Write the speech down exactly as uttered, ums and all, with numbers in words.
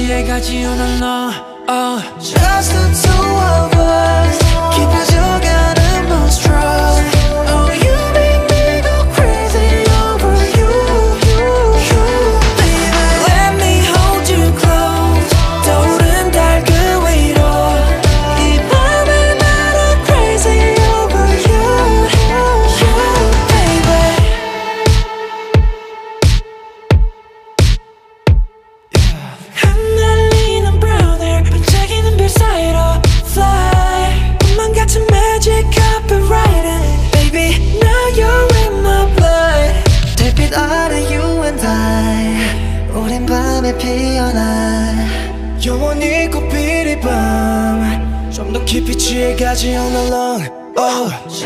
취해가지 all alone. Oh. Just the two of us 깊어져가는 monstrous. Oh, you make me go crazy over you, you, you. Baby, let me hold you close. 떠오른 달 그 위로 이 밤을 날아 crazy over you, you, baby. 흩날리는 brown hair 반짝이는 별 사이로 fly. 꿈만 같은 magic copyrighted. Baby, now you're in my blood. 달빛 아래 you and I 우린 밤에 피어나 영원히 꽃피리 밤 좀 더 깊이 취해가지 all along. Oh.